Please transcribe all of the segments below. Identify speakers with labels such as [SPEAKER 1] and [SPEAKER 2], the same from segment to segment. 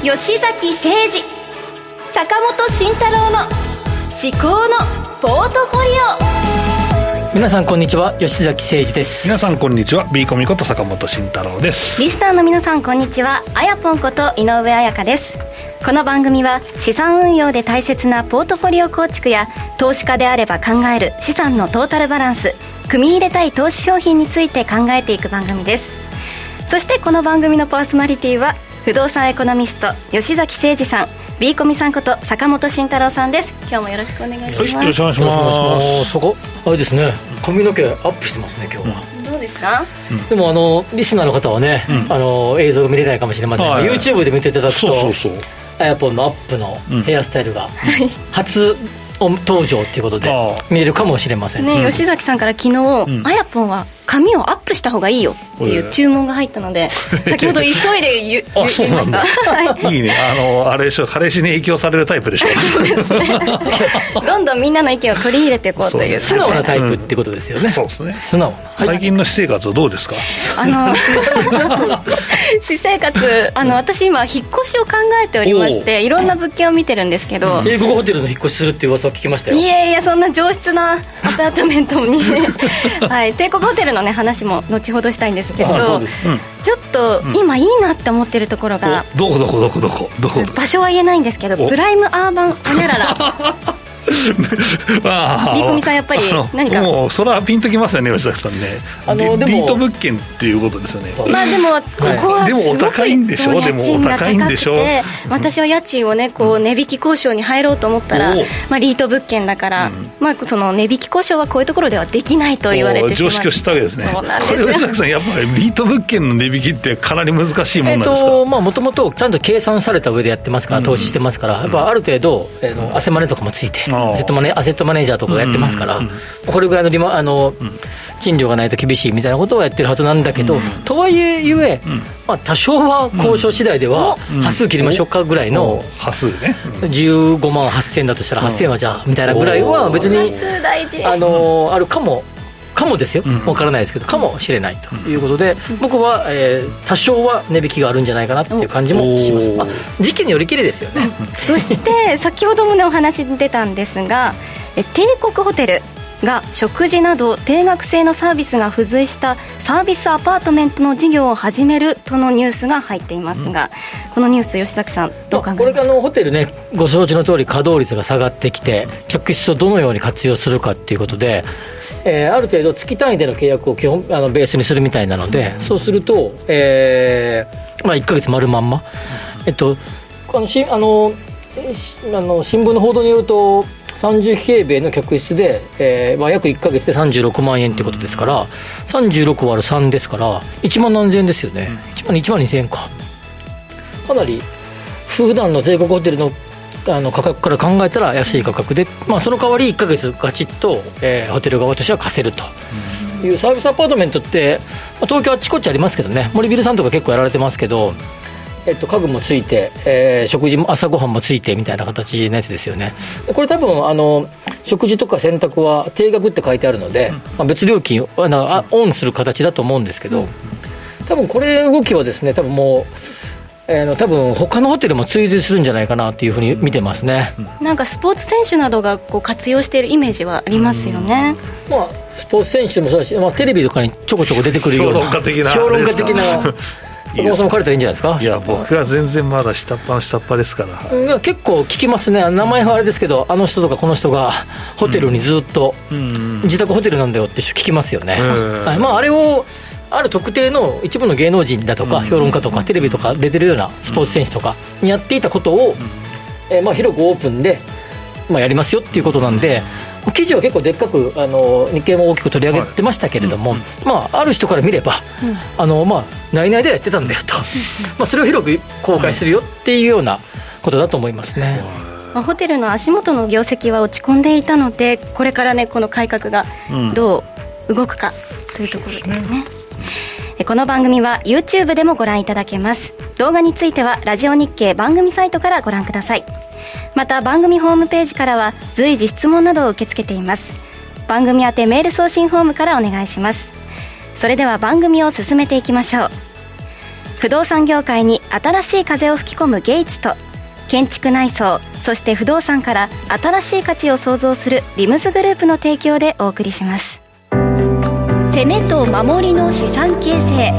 [SPEAKER 1] 吉崎誠二、坂本慎太郎の至高のポートフォリオ。
[SPEAKER 2] 皆さんこんにちは、吉崎誠二です。
[SPEAKER 3] 皆さんこんにちは、ビーコミこと坂本慎太郎です。
[SPEAKER 1] リスターの皆さんこんにちは、あやぽんこと井上彩香です。この番組は資産運用で大切なポートフォリオ構築や、投資家であれば考える資産のトータルバランス、組み入れたい投資商品について考えていく番組です。そしてこの番組のパーソナリティは不動産エコノミスト吉崎誠二さん、ビーコミさんこと坂本慎太郎さんです。今日もよろしくお願いします。
[SPEAKER 3] よろしくお願いします。
[SPEAKER 2] そこあれですね、髪の毛アップしてますね今日は、
[SPEAKER 1] どうですか？
[SPEAKER 2] でもリスナーの方はね、映像が見れないかもしれませんが、YouTube で見ていただくとあやぽんのアップのヘアスタイルが初登場ということで見えるかもしれませんね。
[SPEAKER 1] 吉崎さんから昨日、あやぽんは髪をアップした方がいいよっていう注文が入ったので、先ほど急いで言いました。
[SPEAKER 3] いいね、あれでしょ、彼氏に影響されるタイプでしょ。
[SPEAKER 1] そうですね。どんどんみんなの意見を取り入れていこうという
[SPEAKER 2] 素直なタイプってことですよね。
[SPEAKER 3] そうですね。
[SPEAKER 2] 素直な、
[SPEAKER 3] 最近の私生活はどうですか？
[SPEAKER 1] 私生活、私今引っ越しを考えておりまして、いろんな物件を見てるんですけど、
[SPEAKER 2] 帝国ホテルの引っ越しするっていう噂を聞きましたよ。
[SPEAKER 1] いやそんな上質なアパートメントに、はい、帝国ホテルのね話も後ほどしたいんですけど、ちょっと今いいなって思ってるところが、
[SPEAKER 3] どこ
[SPEAKER 1] 場所は言えないんですけど、プライムアーバンホニャララ。ビーコミさんやっぱり何か
[SPEAKER 3] もうそれはピンときますよね、吉崎さんね。リート物件っていうことですよね。
[SPEAKER 1] まあでもここは
[SPEAKER 3] でもお高いんでしょ。でもお高いんでしょ。
[SPEAKER 1] 私は家賃をねこう値引き交渉に入ろうと思ったら、リート物件だから、その値引き交渉はこういうところではできないと言われてしまう。
[SPEAKER 3] 常識を知ったわけですね。
[SPEAKER 1] そうなんですよ。
[SPEAKER 3] これ吉崎さんやっぱりリート物件の値引きってかなり難しいものなんですか？
[SPEAKER 2] もともとちゃんと計算された上でやってますから、投資してますから、やっぱある程度アセマネとかもついて、アセットマネージャーとかやってますから、これぐらいの賃料がないと厳しいみたいなことをやってるはずなんだけど、とはいえゆえ、多少は交渉次第では端数切りましょうかぐらいの、
[SPEAKER 3] 端数ね、
[SPEAKER 2] 15万8000円だとしたら8000円はじゃあみたいなぐらいは別にあるかもですよ、分からないですけどかもしれないということで、僕は、多少は値引きがあるんじゃないかなっていう感じもします。時期によりきりですよね。
[SPEAKER 1] そして先ほどもねお話に出たんですが、帝国ホテルが食事など定額制のサービスが付随したサービスアパートメントの事業を始めるとのニュースが入っていますが、このニュース吉崎さんどう考えますか？
[SPEAKER 2] これからホテルね、ご承知の通り稼働率が下がってきて、客室をどのように活用するかっていうことで、ある程度月単位での契約を基本ベースにするみたいなので、そうすると、1ヶ月丸まんま、新聞の報道によると30平米の客室で、約1ヶ月で36万円ということですから、36割る3ですから1万何千円ですよね。1万2000円かなり普段の帝国ホテルの価格から考えたら安い価格で、その代わり1ヶ月ガチッと、ホテル側としては貸せるというサービスアパートメントって、東京あっちこっちありますけどね、森ビルさんとか結構やられてますけど、家具もついて、食事も朝ごはんもついてみたいな形のやつですよね。これ多分食事とか洗濯は定額って書いてあるので、別料金をオンする形だと思うんですけど、多分これ動きはですね、多分もう多分他のホテルも追随するんじゃないかなというふうに見てますね。
[SPEAKER 1] なんかスポーツ選手などがこう活用しているイメージはありますよね。
[SPEAKER 2] スポーツ選手もそうだし、テレビとかにちょこちょこ出てくるような評論家的な岡本さんも借りたらいいんじゃないですか？
[SPEAKER 3] いや僕は全然まだ下っ端ですから、
[SPEAKER 2] 結構聞きますね。名前はあれですけど、あの人とかこの人がホテルにずっと、自宅ホテルなんだよって人聞きますよね。あれをある特定の一部の芸能人だとか、評論家とかテレビとか出てるようなスポーツ選手とかにやっていたことを、広くオープンで、やりますよっていうことなんで、記事は結構でっかく日経も大きく取り上げてましたけれども、ある人から見れば、内々でやってたんだよと、それを広く公開するよっていうようなことだと思いますね。
[SPEAKER 1] ホテルの足元の業績は落ち込んでいたので、これからねこの改革がどう動くかというところですね。この番組は YouTube でもご覧いただけます。動画についてはラジオ日経番組サイトからご覧ください。また番組ホームページからは随時質問などを受け付けています。番組宛てメール送信フォームからお願いします。それでは番組を進めていきましょう。 不動産業界に新しい風を吹き込むゲイツと、建築内装そして不動産から新しい価値を創造するリムズグループの提供でお送りします。攻めと守りの資産形成。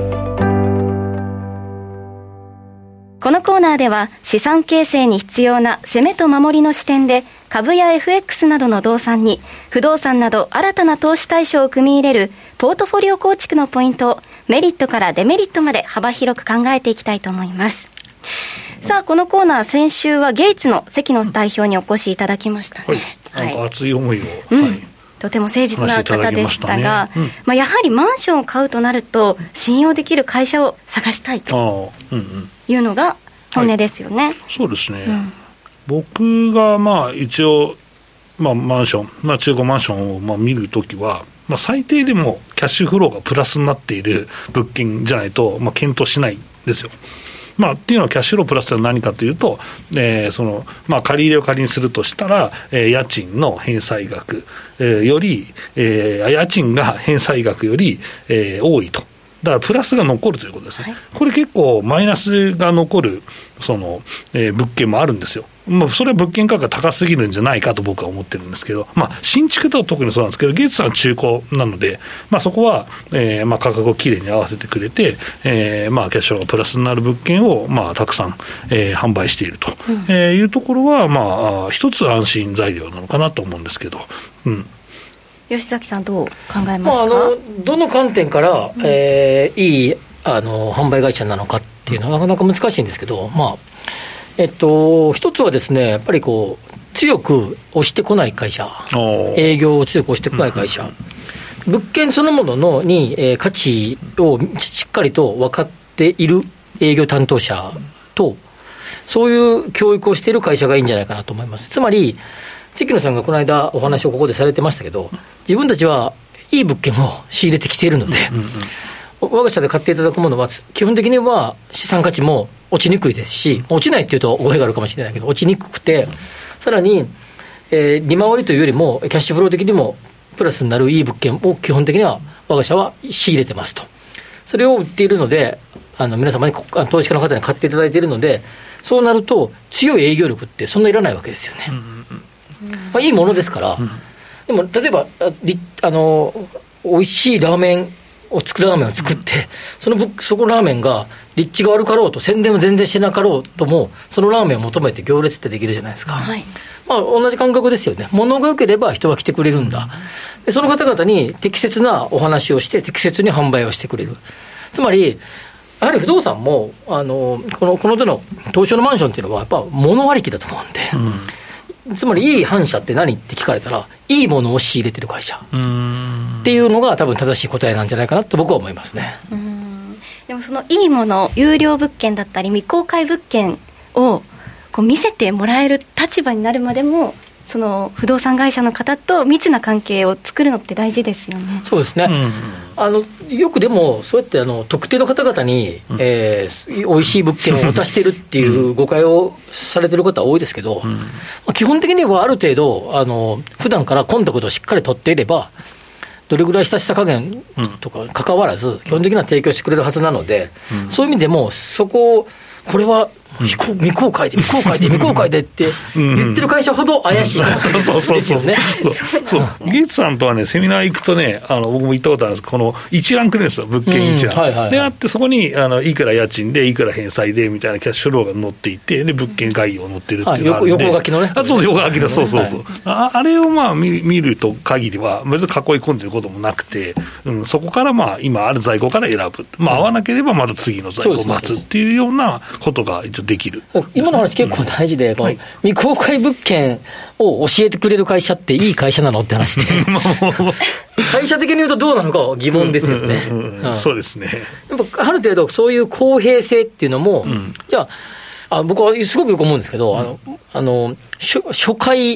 [SPEAKER 1] このコーナーでは資産形成に必要な攻めと守りの視点で、株や FX などの動産に不動産など新たな投資対象を組み入れるポートフォリオ構築のポイントをメリットからデメリットまで幅広く考えていきたいと思います。さあ、このコーナー、先週はゲイツの関野代表にお越しいただきましたね。
[SPEAKER 3] はい、なんか熱い思いを、
[SPEAKER 1] とても誠実な方でしたが、やはりマンションを買うとなると信用できる会社を探したいというのが本音ですよね。
[SPEAKER 3] そうですね、僕が一応、マンション、中古マンションを見るときは、最低でもキャッシュフローがプラスになっている物件じゃないと、検討しないんですよ。っていうのはキャッシュフロープラスは何かというと、借り入れを仮にするとしたら、家賃の返済額、より、家賃が返済額より、多いと。だからプラスが残るということですね。これ結構マイナスが残る物件もあるんですよ。それは物件価格が高すぎるんじゃないかと僕は思ってるんですけど、新築とは特にそうなんですけど、ゲイツさんは中古なので、そこは、価格をきれいに合わせてくれて、キャッシュがプラスになる物件を、たくさん、販売していると、いうところは、一つ安心材料なのかなと思うんですけど、
[SPEAKER 1] 吉崎さんどう考えますか？
[SPEAKER 2] どの観点から、いい販売会社なのかっていうのはなかなか難しいんですけど、一つはですね、やっぱり強く押してこない会社、営業を強く押してこない会社、物件そのものに、価値をしっかりと分かっている営業担当者と、そういう教育をしている会社がいいんじゃないかなと思います。つまり関野さんがこの間お話をここでされてましたけど、自分たちはいい物件を仕入れてきているので、我が社で買っていただくものは基本的には資産価値も落ちにくいですし、落ちないっていうと語弊があるかもしれないけど、落ちにくくて、さらに、利回りというよりもキャッシュフロー的にもプラスになるいい物件を基本的には我が社は仕入れてますと。それを売っているので、皆様に投資家の方に買っていただいているので、そうなると強い営業力ってそんないらないわけですよね。いいものですから、でも例えば美味しいラーメンを作るラーメンを作って、そこのラーメンが立地が悪かろうと、宣伝を全然してなかろうとも、そのラーメンを求めて行列ってできるじゃないですか。同じ感覚ですよね。物が良ければ人は来てくれるんだ。でその方々に適切なお話をして適切に販売をしてくれる。つまりやはり不動産もこの手の東証のマンションっていうのはやっぱ物ありきだと思うんで、つまりいい反社って何って聞かれたら、いいものを仕入れてる会社っていうのが多分正しい答えなんじゃないかなと僕は思いますね。
[SPEAKER 1] でもそのいいもの、有料物件だったり未公開物件を見せてもらえる立場になるまでも、その不動産会社の方と密な関係を作るのって大事ですよね。
[SPEAKER 2] そうですね、よくでもそうやって特定の方々に、美味しい物件を渡しているっていう誤解をされている方は多いですけど、基本的にはある程度普段からコンタクトをしっかり取っていれば、どれぐらい親しさ加減とか関わらず基本的には提供してくれるはずなので、そういう意味でもそこをこれは未公開でって言ってる会社ほど怪しいですよね。
[SPEAKER 3] ゲイツさんとはね、セミナー行くとね、僕も行ったことあるんですけど、この一覧くれるんですよ、物件一覧、であって、そこにいくら家賃でいくら返済でみたいなキャッシュフローが載っていて、で物件概要載ってるっていうのがあるんで、
[SPEAKER 2] 横書きのね、
[SPEAKER 3] そう横書きだ、そう、あれを見ると限りは別に囲い込んでることもなくて、そこから今ある在庫から選ぶ、合わなければまた次の在庫を待つっていうようなことが一応できる。
[SPEAKER 2] 今の話結構大事で、未公開物件を教えてくれる会社っていい会社なのって話で会社的に言うとどうなのかは疑問ですよね。
[SPEAKER 3] そうですね。
[SPEAKER 2] やっぱある程度そういう公平性っていうのも、じゃあ僕はすごくよく思うんですけど、初回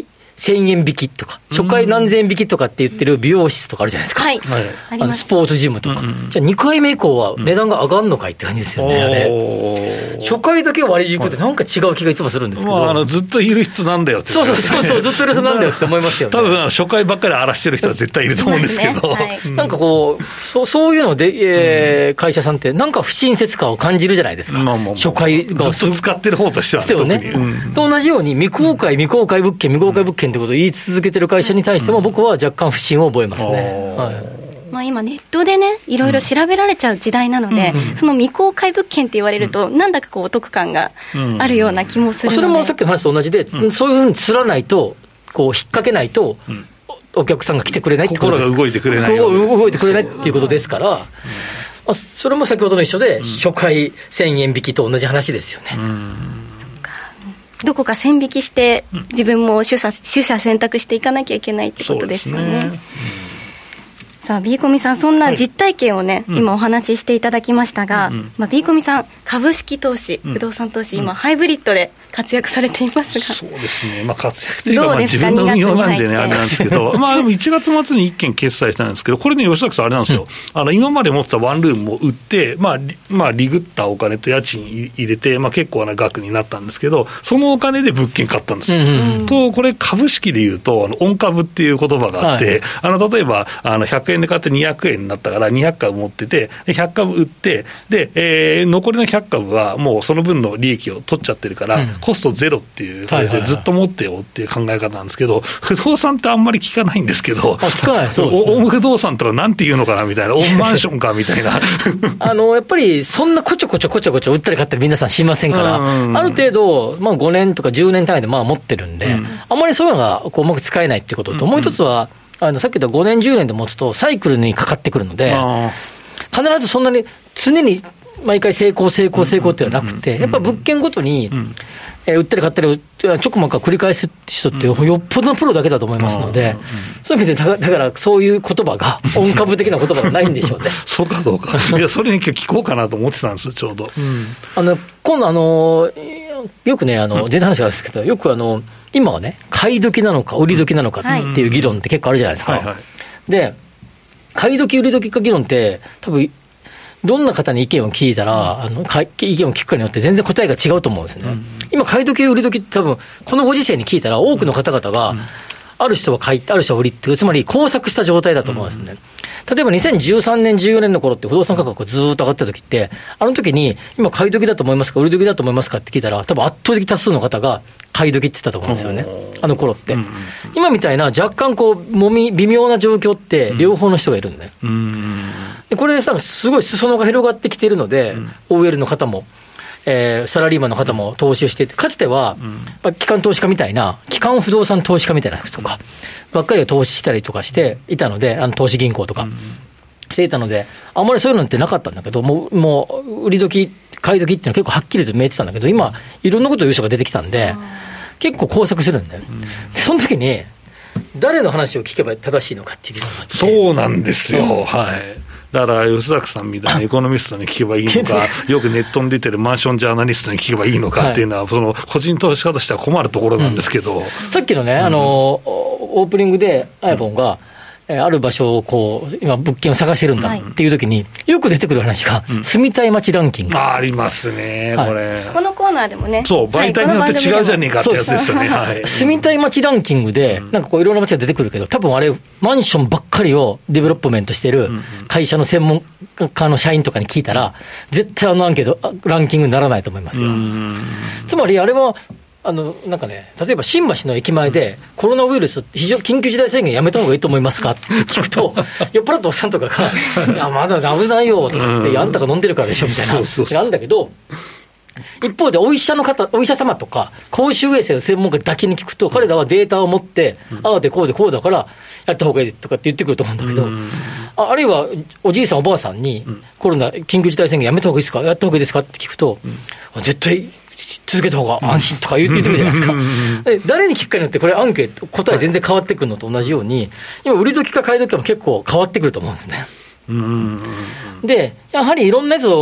[SPEAKER 2] 1000円引きとか、初回何千円引きとかって言ってる美容室とかあるじゃないですか。
[SPEAKER 1] はい。あります。
[SPEAKER 2] スポーツジムとか。じゃあ2回目以降は値段が上がるのかいって感じですよね、あれ。初回だけ割り引くってなんか違う気がいつもするんですけど。
[SPEAKER 3] ずっといる人なんだよって、
[SPEAKER 2] そう、ずっといる人なんだよって思いますよね。
[SPEAKER 3] 多分初回ばっかり荒らしてる人は絶対いると思うんですけど。
[SPEAKER 2] なんかこう、そういうので、会社さんってなんか不親切感を感じるじゃないですか。初回が。
[SPEAKER 3] ずっと使ってる方としては
[SPEAKER 2] 特に。と同じように未公開物件ってことを言い続けてる会社に対しても僕は若干不信を覚えますね。
[SPEAKER 1] 今ネットでねいろいろ調べられちゃう時代なので、その未公開物件って言われると、なんだかこうお得感があるような気もするので、
[SPEAKER 2] それもさっきの話と同じで、そういうふうに釣らないとこう引っ掛けないと、お客さんが来てくれないってことです。
[SPEAKER 3] 心が動いてくれない。
[SPEAKER 2] 動いてくれないっていうことですから、それも先ほどの一緒で、初回1000円引きと同じ話ですよね。
[SPEAKER 1] どこか線引きして自分も取捨選択していかなきゃいけないってことですよね。さあ B コミさん、そんな実体験をね、今お話ししていただきましたが、B コミさん株式投資、不動産投資、今ハイブリッドで活躍されていますが、
[SPEAKER 3] そうですね、活躍というか自分の運用なんでねあれなんですけどでも1月末に1件決済したんですけど、これね吉崎さんあれなんですよ、今まで持ってたワンルームを売って、リグったお金と家賃入れて、結構な額になったんですけど、そのお金で物件買ったんですよ。とこれ株式でいうとオン株っていう言葉があって、例えば100円で買って200円になったから200株持ってて、100株売って、で、残りの100株はもうその分の利益を取っちゃってるから、コストゼロっていう感じでずっと持ってよっていう考え方なんですけど、不動産ってあんまり聞かないんですけど、
[SPEAKER 2] 聞かない、そうですね、
[SPEAKER 3] オン不動産とかなんていうのかなみたいな、オンマンションかみたいな
[SPEAKER 2] やっぱりそんなこちょこちょ売ったり買ったり皆さんしませんから、ある程度、5年とか10年単位で持ってるんで、あんまりそういうのがうまく使えないっていうことと、もう一つはさっき言った5年10年で持つとサイクルにかかってくるので、必ずそんなに常に毎回成功っていうのはなくて、やっぱり物件ごとに、売ったり買ったりちょこまか繰り返す人ってよっぽどのプロだけだと思いますので、そういう意味でだからそういう言葉が音株的な言葉がないんでしょうね
[SPEAKER 3] そうかどうかいやそれに今日聞こうかなと思ってたんですちょうど、
[SPEAKER 2] 今度よくね全然話があるんですけど、よく今はね買い時なのか売り時なのかっていう議論って結構あるじゃないですか、で買い時売り時か議論って多分どんな方に意見を聞いたら、意見を聞くかによって全然答えが違うと思うんですね。今、買い時、売り時って多分、このご時世に聞いたら、多くの方々が、ある人は買い、ある人は売りっていう、つまり交錯した状態だと思うんですね。例えば2013年、14年の頃って不動産価格がずーっと上がった時って、あの時に、今買い時だと思いますか、売り時だと思いますかって聞いたら、多分圧倒的多数の方が買い時って言ったと思うんですよね。あの頃って。今みたいな若干微妙な状況って、両方の人がいるんで。でこれさ、すごい裾野が広がってきているので、OL の方も、サラリーマンの方も投資をしていて、かつては、機関投資家みたいな、機関不動産投資家みたいな人とか、ばっかりを投資したりとかしていたので、投資銀行とかしていたので、あんまりそういうのってなかったんだけど、もう売り時、買い時っていうのは結構はっきりと見えてたんだけど、今、いろんなことを言う人が出てきたんで、結構工作するんだよ。その時に、誰の話を聞けば正しいのかっていう議論があって。
[SPEAKER 3] そうなんですよ。はい。だから吉崎さんみたいなエコノミストに聞けばいいのか、よくネットに出てるマンションジャーナリストに聞けばいいのかっていうのは、その個人投資家としては困るところなんですけど、
[SPEAKER 2] さっきのね、オープニングでアヤポンが、ある場所を今物件を探してるんだっていう時に、よく出てくる話が、住みたい街ランキング。
[SPEAKER 3] ありますね、これ。
[SPEAKER 1] このコーナーでもね。
[SPEAKER 3] そう、媒体によって違うじゃねえかってやつですよね。
[SPEAKER 2] 住みたい街ランキングで、なんかいろんな街が出てくるけど、多分あれ、マンションばっかりをデベロップメントしてる会社の専門家の社員とかに聞いたら、絶対アンケート、ランキングにならないと思いますよ。つまりあれは、なんかね、例えば新橋の駅前でコロナウイルス緊急事態宣言やめた方がいいと思いますかって聞くと酔っ払ったおっさんとかがいやまだ危ないよとか言ってあんたが飲んでるからでしょみたいななんだけど、一方でお医者様とか公衆衛生の専門家だけに聞くと、彼らはデータを持ってああでこうでこうだからやった方がいいとかって言ってくると思うんだけど、あるいはおじいさんおばあさんにコロナ緊急事態宣言やめた方がいいですか、やった方がいいですかって聞くと、絶対続けた方が安心とか言ってくるじゃないですか誰に聞くかによってこれアンケート答え全然変わってくるのと同じように、今売り時か買い時かも結構変わってくると思うんですね。でやはりいろんなやつを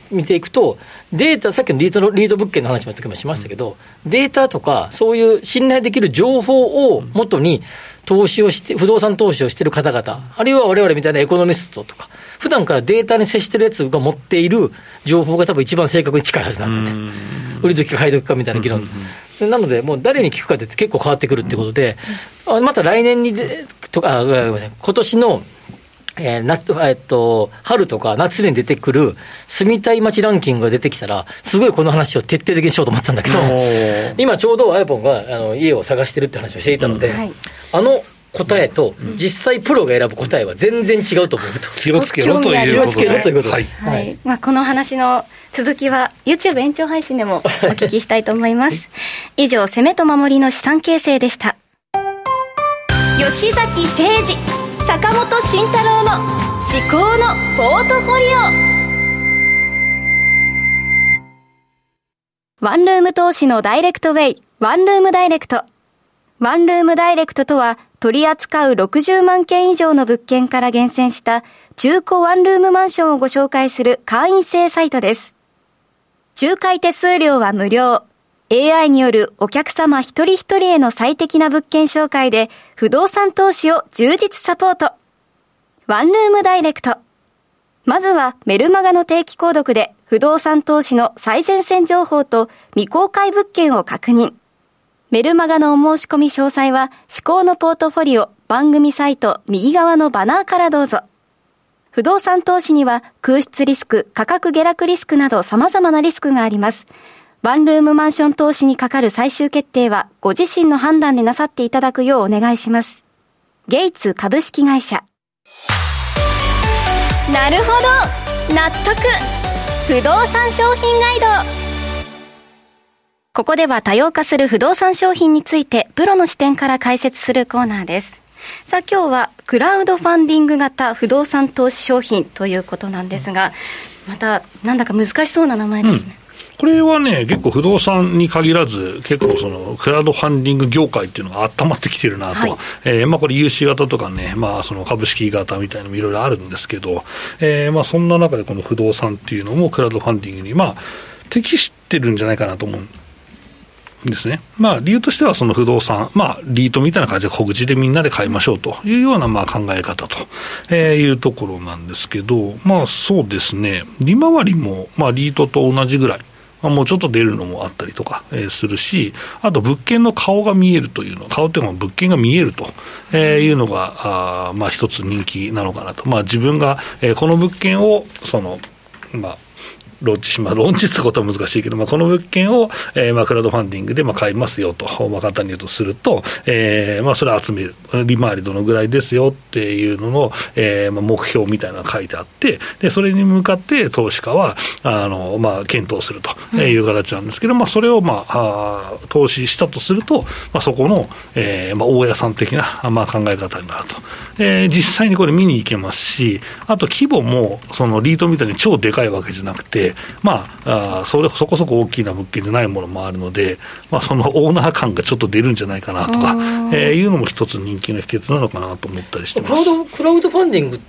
[SPEAKER 2] 見ていくと、データ、さっきのリード物件の話もしましたけど、データとか、そういう信頼できる情報をもとに、投資をして、不動産投資をしている方々、あるいは我々みたいなエコノミストとか、普段からデータに接しているやつが持っている情報が多分一番正確に近いはずなんでね。売り時か買い時かみたいな議論。なので、もう誰に聞くかって結構変わってくるってことで、また来年にとか、ごめんなさい、今年の、春とか夏に出てくる住みたい街ランキングが出てきたら、すごいこの話を徹底的にしようと思ったんだけど、今ちょうどあやぽんが家を探してるって話をしていたので、はい、答えと実際プロが選ぶ答えは全然違うと思うと、
[SPEAKER 3] 気をつけろということで、
[SPEAKER 1] はいはい、まあ、この話の続きは YouTube 延長配信でもお聞きしたいと思います。以上、攻めと守りの資産形成でした。吉崎誠二、坂本慎太郎の至高のポートフォリオ。ワンルーム投資のダイレクトウェイ、ワンルームダイレクト。ワンルームダイレクトとは、取り扱う60万件以上の物件から厳選した中古ワンルームマンションをご紹介する会員制サイトです。仲介手数料は無料。AI によるお客様一人一人への最適な物件紹介で不動産投資を充実サポート。ワンルームダイレクト。まずはメルマガの定期購読で不動産投資の最前線情報と未公開物件を確認。メルマガのお申し込み詳細は至高のポートフォリオ番組サイト右側のバナーからどうぞ。不動産投資には空室リスク、価格下落リスクなど様々なリスクがあります。ワンルームマンション投資にかかる最終決定はご自身の判断でなさっていただくようお願いします。ゲイツ株式会社。なるほど、納得。不動産商品ガイド。ここでは多様化する不動産商品についてプロの視点から解説するコーナーです。さあ、今日はクラウドファンディング型不動産投資商品ということなんですが、またなんだか難しそうな名前ですね。
[SPEAKER 3] これはね、結構不動産に限らず、結構そのクラウドファンディング業界っていうのが温まってきてるなと。はい、まあこれ融資型とかね、まあその株式型みたいなのもいろいろあるんですけど、まあそんな中でこの不動産っていうのもクラウドファンディングにまあ適してるんじゃないかなと思うんですね。まあ理由としてはその不動産、まあリートみたいな感じで小口でみんなで買いましょうというようなまあ考え方というところなんですけど、まあそうですね、利回りもまあリートと同じぐらい、もうちょっと出るのもあったりとか、するし、あと物件の顔が見えるというの、顔というのは物件が見えると、いうのが、まあ一つ人気なのかなと。まあ自分が、この物件を、まあ、ローンチします。ローンチってことは難しいけど、まあ、この物件を、まあ、クラウドファンディングで、まあ、買いますよと、まあ、簡単に言うとすると、まあ、それを集める。利回りどのぐらいですよっていうのの、まあ、目標みたいなのが書いてあって、で、それに向かって投資家は、まあ、検討するという形なんですけど、まあ、それを、まあ、投資したとすると、まあ、そこの、まあ、大家さん的な、まあ、考え方になると。実際にこれ見に行けますし、あと規模も、そのリートみたいに超でかいわけじゃなくて、まあ、そこそこ大きな物件じゃないものもあるので、まあ、そのオーナー感がちょっと出るんじゃないかなとか、いうのも一つ人気の秘訣なのかなと思ったりしてます。
[SPEAKER 2] クラウドファンディングって、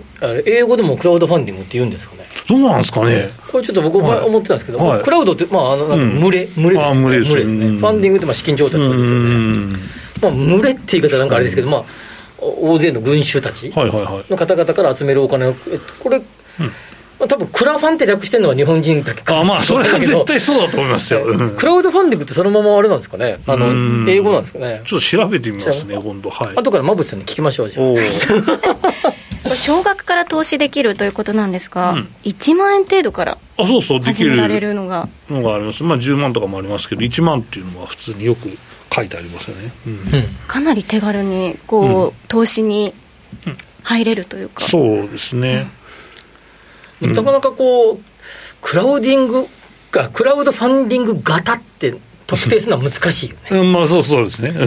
[SPEAKER 2] 英語でもクラウドファンディングって言うんですかね。
[SPEAKER 3] そうなんですかね。
[SPEAKER 2] これちょっと僕は思ってたんですけど、はい、クラウドって、まあ、なんか群れですね。群れですね。ファンディングってまあ資金調達なんですよね。まあ、群れって言い方なんかあれですけど、まあ、大勢の群衆たちの方々から集めるお金を、これ、まあ、多分クラファンって略してるのは日本人だけか。
[SPEAKER 3] まあそれは絶対そうだと思いますよ。
[SPEAKER 2] クラウドファンディングってそのままあれなんですかね。英語なんですかね。
[SPEAKER 3] ちょっと調べてみますね今度。はい。
[SPEAKER 2] 後から馬渕さんに聞きましょうじゃ
[SPEAKER 1] あ。少額から投資できるということなんですが、1万円程度から始められるのが
[SPEAKER 3] あります。まあ10万とかもありますけど、1万っていうのは普通によく書いてありますよね。
[SPEAKER 1] かなり手軽にこう、投資に入れるというか。
[SPEAKER 3] そうですね。
[SPEAKER 2] なかなかこうクラウドファンディング型って特定するのは難しいよね。
[SPEAKER 3] まあそうですね。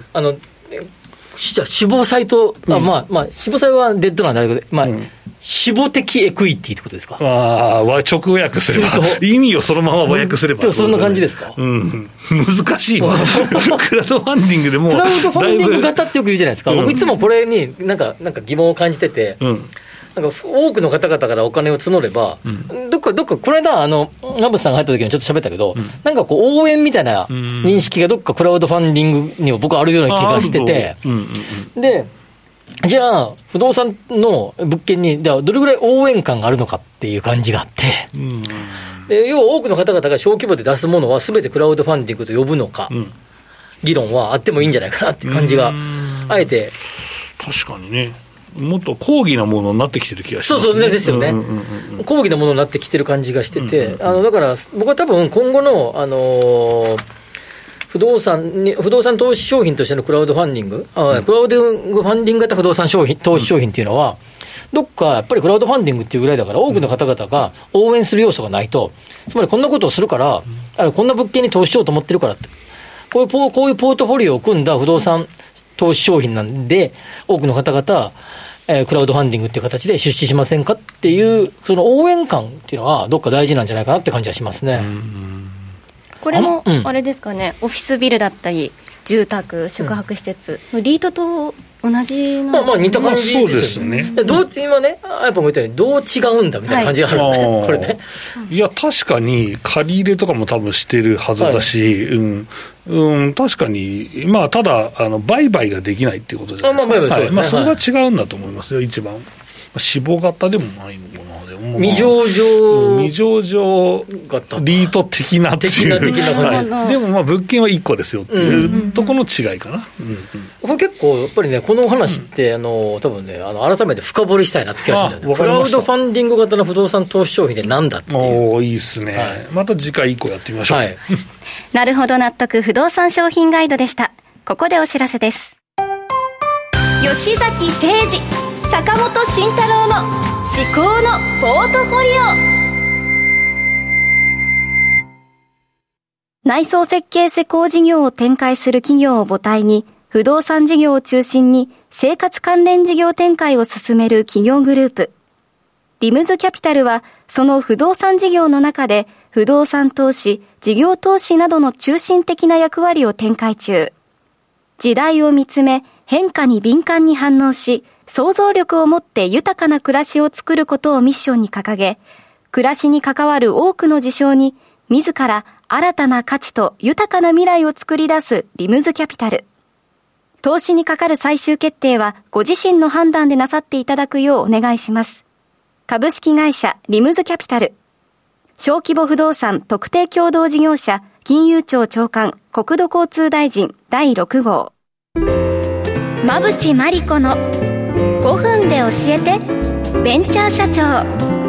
[SPEAKER 2] 死亡サイト、まあ死亡サイトはデッドなんだけど、まあ死亡的エクイティってことですか。
[SPEAKER 3] 直訳すれば意味をそのまま和訳すれば、
[SPEAKER 2] そんな感じですか。
[SPEAKER 3] 難しいわ。クラウドファンディングでも
[SPEAKER 2] クラウドファンディング型ってよく言うじゃないですか。僕いつもこれになんか疑問を感じてて、 なんか多くの方々からお金を募れば、どっかこの間ナブさんが入った時にちょっと喋ったけど、なんかこう応援みたいな認識がどっかクラウドファンディングには僕はあるような気がしてて、でじゃあ不動産の物件にどれぐらい応援感があるのかっていう感じがあって、で要は多くの方々が小規模で出すものは全てクラウドファンディングと呼ぶのか、議論はあってもいいんじゃないかなっていう感じがあえて。
[SPEAKER 3] 確かにね、もっと高義なものになってきてる気がしますね。
[SPEAKER 2] そうですよね、高義なものになってきてる感じがしてて、だから僕は多分今後の、不動産投資商品としてのクラウドファンディング、クラウドファンディング型不動産投資商品っていうのは、どっかやっぱりクラウドファンディングっていうぐらいだから多くの方々が応援する要素がないと、つまりこんなことをするから、こんな物件に投資しようと思ってるからって、こういうポートフォリオを組んだ不動産投資商品なんで、多くの方々、クラウドファンディングっていう形で出資しませんかっていう、その応援感っていうのはどっか大事なんじゃないかなって感じはしますね。
[SPEAKER 1] これもあれですかね、オフィスビルだったり住宅宿泊施設、リートと同じの、
[SPEAKER 2] 似た感じですよね。今ね、やっぱも言ったようにどう違うんだみたいな感じがあるね、これね。
[SPEAKER 3] いや確かに借り入れとかも多分してるはずだし、確かに、ただ売買ができないっていうことじゃないですか。それが違うんだと思いますよ、一番。死亡型でもないのかな。
[SPEAKER 2] 未上
[SPEAKER 3] 場リート的なっていう
[SPEAKER 2] 的な感じです。
[SPEAKER 3] でも物件は1個ですよっていうところの違いかな。
[SPEAKER 2] これ結構やっぱりね、この話って多分ね、改めて深掘りしたいなって気がするんだよね。クラウドファンディング型の不動産投資商品ってなんだっていう。
[SPEAKER 3] いいですね、また次回1個やってみましょう。
[SPEAKER 1] なるほど納得不動産商品ガイドでした。ここでお知らせです。吉崎誠二、坂本慎太郎の至高のポートフォリオ。内装設計施工事業を展開する企業を母体に、不動産事業を中心に生活関連事業展開を進める企業グループ。リムズキャピタルは、その不動産事業の中で、不動産投資、事業投資などの中心的な役割を展開中。時代を見つめ、変化に敏感に反応し、想像力を持って豊かな暮らしを作ることをミッションに掲げ、暮らしに関わる多くの事象に、自ら新たな価値と豊かな未来を作り出すリムズキャピタル。投資にかかる最終決定は、ご自身の判断でなさっていただくようお願いします。株式会社リムズキャピタル。小規模不動産特定共同事業者、金融庁長官、国土交通大臣第6号。馬淵真理子の5分で教えてベンチャー社長。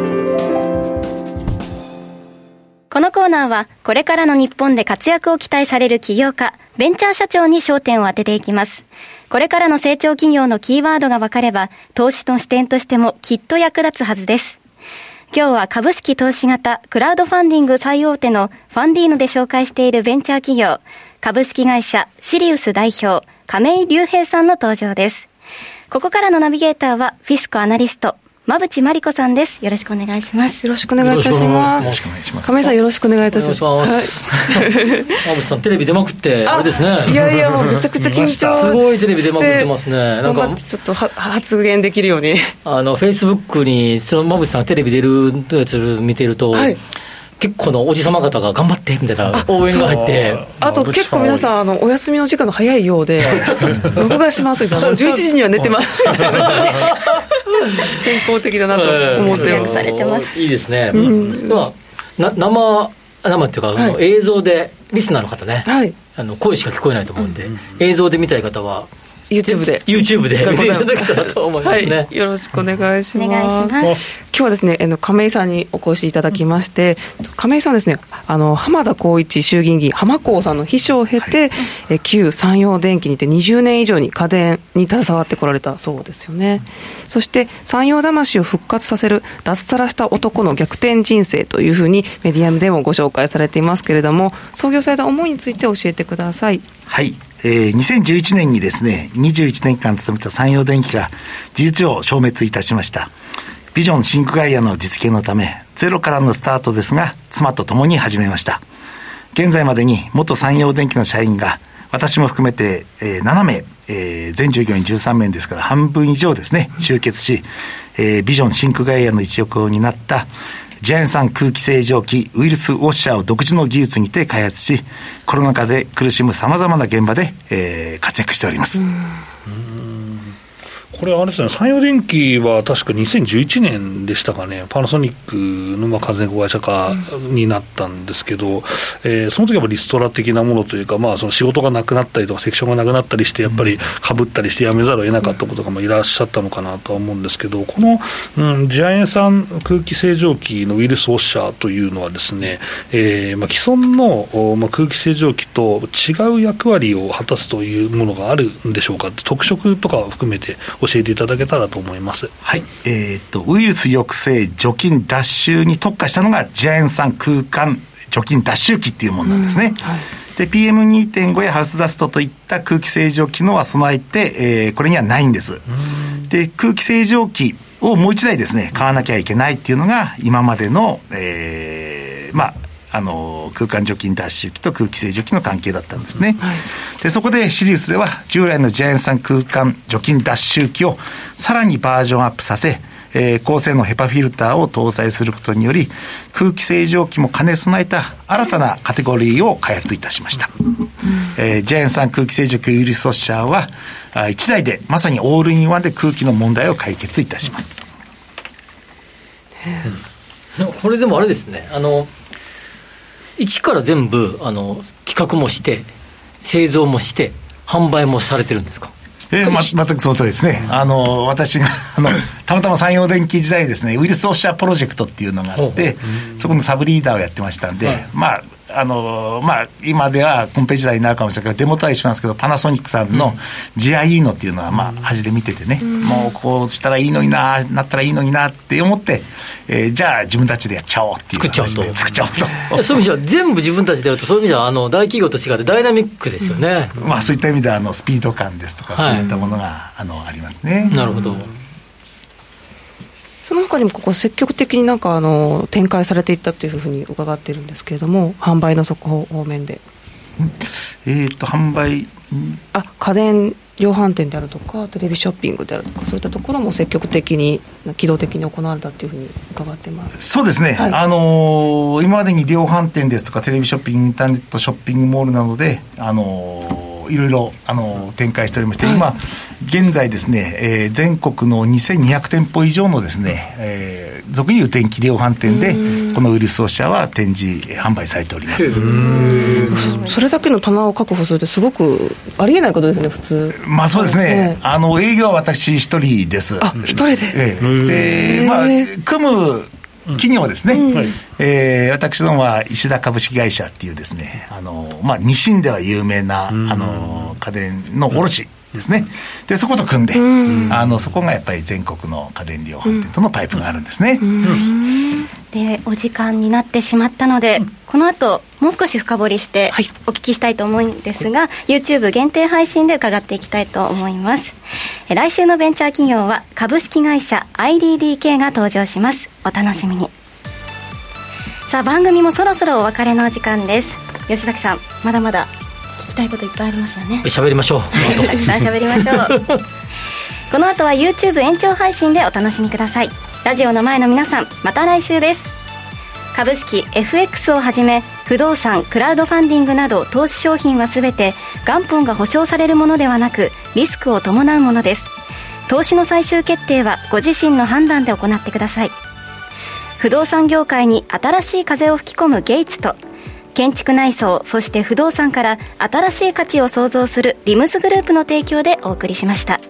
[SPEAKER 1] このコーナーはこれからの日本で活躍を期待される起業家、ベンチャー社長に焦点を当てていきます。これからの成長企業のキーワードが分かれば、投資の視点としてもきっと役立つはずです。今日は株式投資型クラウドファンディング最大手のファンディーノで紹介しているベンチャー企業、株式会社シリウス代表亀井隆平さんの登場です。ここからのナビゲーターはフィスコアナリスト馬淵真理子さんです。よろしくお願いします。
[SPEAKER 4] よろしくお願いいたします。よろしくお願いします。亀井さんよろしくお願いいたします。馬
[SPEAKER 2] 淵さんテレビ出まくってあれですね。
[SPEAKER 4] いやいやもうめちゃくちゃ緊張
[SPEAKER 2] すごいテレビ出まくってますね。
[SPEAKER 4] 頑張ってちょっと発言できるように。
[SPEAKER 2] フェイスブックにその馬淵さんがテレビ出るやつ見てると。はい、結構のおじさま方が頑張ってみたいな応援が入って、
[SPEAKER 4] あと結構皆さんお休みの時間が早いようで録画しますみたいな、11時には寝てますみたいな健康的だなと思って
[SPEAKER 1] ます。されてます。
[SPEAKER 2] いいですね。生っていうか、はい、映像でリスナーの方ね、はい、声しか聞こえないと思うんで、映像で見たい方は
[SPEAKER 4] YouTube で
[SPEAKER 2] 見ていただけたらと思いますね。
[SPEAKER 4] はい、よろしくお願いします。
[SPEAKER 1] お願いします。
[SPEAKER 4] 今日はですね、亀井さんにお越しいただきまして、亀井さんはですね、浜田光一衆議院議員浜光さんの秘書を経て、はい、旧山陽電機にて20年以上に家電に携わってこられたそうですよね。そして山陽魂を復活させる脱サラした男の逆転人生というふうにメディアでもご紹介されていますけれども、創業された思いについて教えてください。
[SPEAKER 5] はい、2011年にですね、21年間勤めた山陽電機が事実上消滅いたしました。ビジョンシンクガイアの実現のため、ゼロからのスタートですが、妻と共に始めました。現在までに元山陽電機の社員が私も含めて、7名、全従業員13名ですから半分以上ですね、集結し、ビジョンシンクガイアの一翼を担ったジャイアン産空気清浄機ウイルスウォッシャーを独自の技術にて開発し、コロナ禍で苦しむ様々な現場で、活躍しております。
[SPEAKER 3] これあれですね、三洋電機は確か2011年でしたかね、パナソニックの完全子会社化になったんですけど、その時はリストラ的なものというか、その仕事がなくなったりとかセクションがなくなったりして、やっぱりかぶったりして辞めざるを得なかったことがいらっしゃったのかなとは思うんですけど、この、ジャイアン産空気清浄機のウイルスウォッシャーというのはですね、既存の、空気清浄機と違う役割を果たすというものがあるんでしょうか。特色とかを含めて教えていただけたらと思います。
[SPEAKER 5] はい、ウイルス抑制除菌脱臭に特化したのがジャイアン産空間除菌脱臭機っていうものなんですね。で PM2.5 やハウスダストといった空気清浄機能は備えて、これにはないんです。で空気清浄機をもう一台ですね買わなきゃいけないっていうのが今までの、空間除菌脱臭機と空気清浄機の関係だったんですね。でそこでシリウスでは従来のジャイアン産空間除菌脱臭機をさらにバージョンアップさせ、高性能ヘパフィルターを搭載することにより空気清浄機も兼ね備えた新たなカテゴリーを開発いたしました。ジャイアン産空気清浄機ウイルスウォッシャーは1台でまさにオールインワンで空気の問題を解決いたします。
[SPEAKER 2] これでもあれですね、一から全部企画もして製造もして販売もされてるんですか？
[SPEAKER 5] 全くその通りですね。私がたまたま三洋電機時代ですね、ウイルスウォッシャープロジェクトっていうのがあって、そこのサブリーダーをやってましたんで、今ではコンペ時代になるかもしれないけど、デモとは一緒なんですけど、パナソニックさんの GIE のっていうのは端で見ててね、もうこうしたらいいのになったらいいのになって思って、じゃあ自分たちでやっちゃおうっていう話で作っちゃおうと。
[SPEAKER 2] そういう意味では全部自分たちでやると、そういう意味では大企業と違ってダイナミックですよね。
[SPEAKER 5] そういった意味ではスピード感ですとか、そういったものがありますね。
[SPEAKER 2] なるほど。
[SPEAKER 4] その他にもここ積極的に展開されていったというふうに伺っているんですけれども、販売の速報方面で、
[SPEAKER 5] 販売
[SPEAKER 4] 家電量販店であるとかテレビショッピングであるとか、そういったところも積極的に機動的に行われたというふうに伺っています。
[SPEAKER 5] そうですね、今までに量販店ですとかテレビショッピング、インターネットショッピングモールなどでいろいろ展開しておりまして、今現在ですね、全国の2200店舗以上のですね、俗に言う電気量販店でこのウイルスウォッシャーは展示販売されております。
[SPEAKER 4] それだけの棚を確保するってすごくありえないことですね、普通。
[SPEAKER 5] そうですね、営業は私一人です。
[SPEAKER 4] 一人で、
[SPEAKER 5] 組む企業はですね、私どもは石田株式会社っていうですね、日清では有名な家電の卸ですね。でそこと組んで、そこがやっぱり全国の家電量販店とのパイプがあるんですね。
[SPEAKER 1] でお時間になってしまったので、この後もう少し深掘りしてお聞きしたいと思うんですが、YouTube 限定配信で伺っていきたいと思います。来週のベンチャー企業は株式会社 IDDK が登場します。お楽しみに。さあ番組もそろそろお別れのお時間です。吉崎さん、まだまだ聞きたいこといっぱいありますよね。
[SPEAKER 2] 喋りましょう。
[SPEAKER 1] たくさん喋りましょう。この後は YouTube 延長配信でお楽しみください。ラジオの前の皆さん、また来週です。株式 FX をはじめ不動産、クラウドファンディングなど投資商品はすべて元本が保証されるものではなく、リスクを伴うものです。投資の最終決定はご自身の判断で行ってください。不動産業界に新しい風を吹き込むゲイツと、建築内装、そして不動産から新しい価値を創造するリムズグループの提供でお送りしました。